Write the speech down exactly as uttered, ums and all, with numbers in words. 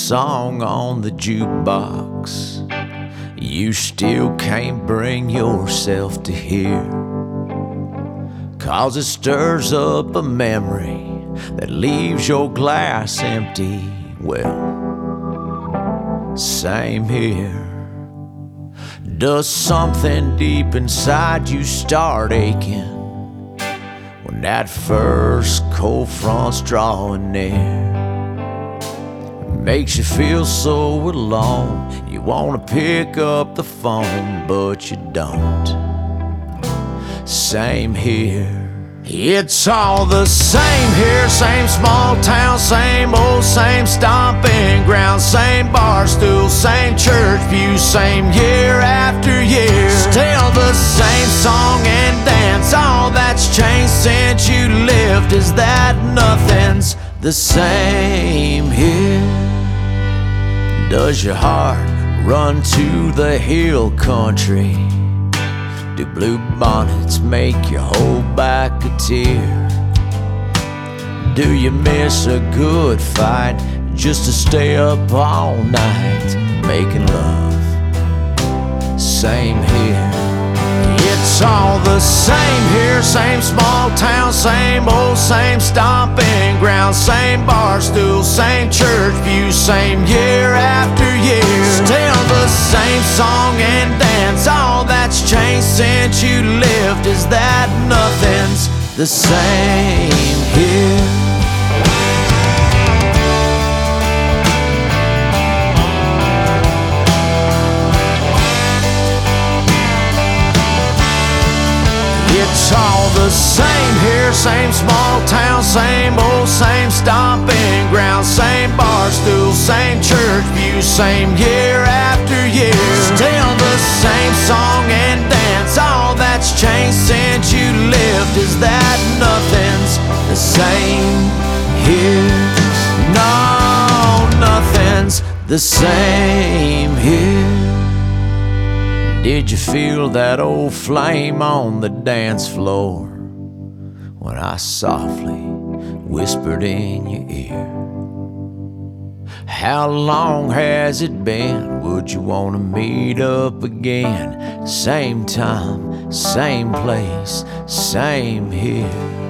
song on the jukebox you still can't bring yourself to hear, 'cause it stirs up a memory that leaves your glass empty. Well, same here. Does something deep inside you start aching when that first cold front's drawing near? Makes you feel so alone, you wanna pick up the phone, but you don't. Same here. It's all the same here, same small town, same old, same stomping ground, same bar stool, same church view, same year after year. Still the same song and dance, all that's changed since you left is that nothing's the same here. Does your heart run to the hill country? Do blue bonnets make you hold back a tear? Do you miss a good fight just to stay up all night making love? Same here. It's all the same here, same small town, same old, same stomping ground, same bar stool, same church view, same year after year. Still the same song and dance, all that's changed since you left is that nothing's the same here. It's all the same here, same small town, same old, same stomping ground, same bar stool, same church view, same year after year. Still the same song and dance, all that's changed since you left is that nothing's the same here. No, nothing's the same here. Did you feel that old flame on the dance floor when I softly whispered in your ear? How long has it been? Would you want to meet up again? Same time, same place, same here.